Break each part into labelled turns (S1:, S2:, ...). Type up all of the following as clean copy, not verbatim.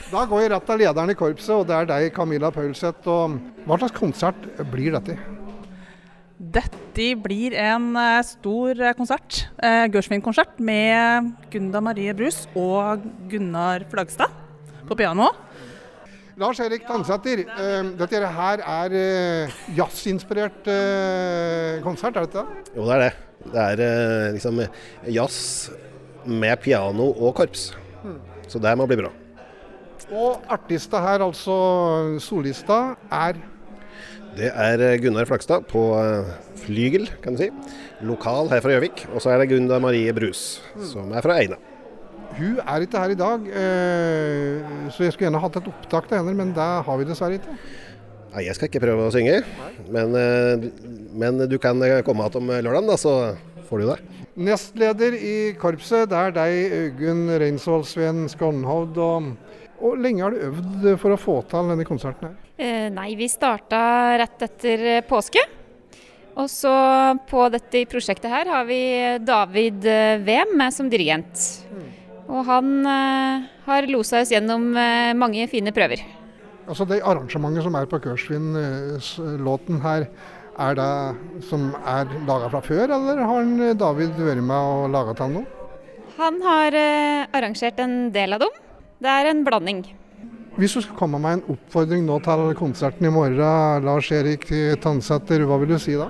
S1: Da går jeg rett til lederen i korpset, og det er deg, Camilla Paulseth. Og hva slags konsert blir dette?
S2: Dette blir en stor konsert, Gershwin-konsert med Gunda Marie Brus og Gunnar Flagstad på piano.
S1: Lars-Erik Tandsæter, dette her er jazzinspirert konsert, er det det?
S3: Jo, det er det. Det er liksom jazz med piano og korps. Så det må bli bra.
S1: Og artista her, altså solista, er?
S3: Det er Gunnar Flagstad på flygel, kan du si. Lokal her fra Gjøvik. Og så er det Gunda Marie Brus, som er fra Eina.
S1: Hun er ikke her i dag, så jeg skulle gjerne hatt et opptak til henne, men det har vi dessverre ikke.
S3: Nei, jeg skal ikke prøve å synge, men du kan komme att om lørdagen, da, så får du det.
S1: Nestleder i korpset, det er deg, Øygunn Reinsvoll Sven Skånhovd. Og lenge har du øvd for å få til denne konserten her?
S4: Nei, vi starta rett etter påske. Og så på dette prosjektet her har vi David Wem med som dirigent. Og han har loset oss gjennom mange fine prøver.
S1: Altså det arrangementet som er på Gershwin-låten her, er det som er laget fra før, eller har David vært med og laget til noe?
S4: Han har arrangert en del av dem. Det er en blanding.
S1: Hvis du skal komme med en oppfordring nå til konserten i morgen, Lars-Erik Tandsæter, hva vil du si da?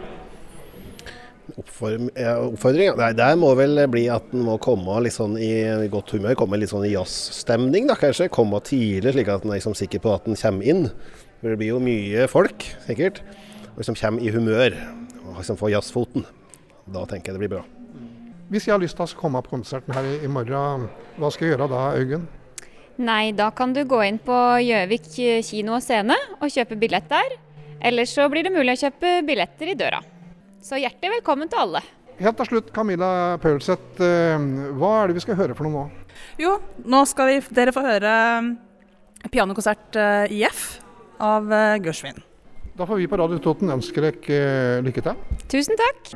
S3: Oppfordring? Ja. Det må vel bli at den må komme litt sånn i godt humør, komme litt sånn i jazzstemning da kanskje, komme tidlig slik at den er liksom sikker på at den kommer inn. For det blir jo mye folk, sikkert, og som kommer i humør og liksom får jazzfoten. Da tenker jeg det blir bra.
S1: Hvis jeg har lyst til å komme på konserten her i morgen, hva skal jeg gjøre da, Øygunn?
S4: Nei, da kan du gå inn på Gjøvik kino og scene og kjøpe billett der. Ellers så blir det mulig å kjøpe billetter i døra. Så hjertelig velkommen til alle.
S1: Helt til slutt, Camilla Paulseth, hva er det vi skal høre for noe nå?
S2: Jo, nå skal dere få høre pianokonsert i F av Gershwin.
S1: Da får vi på Radio Toten ønske dere lykke til.
S4: Tusen takk.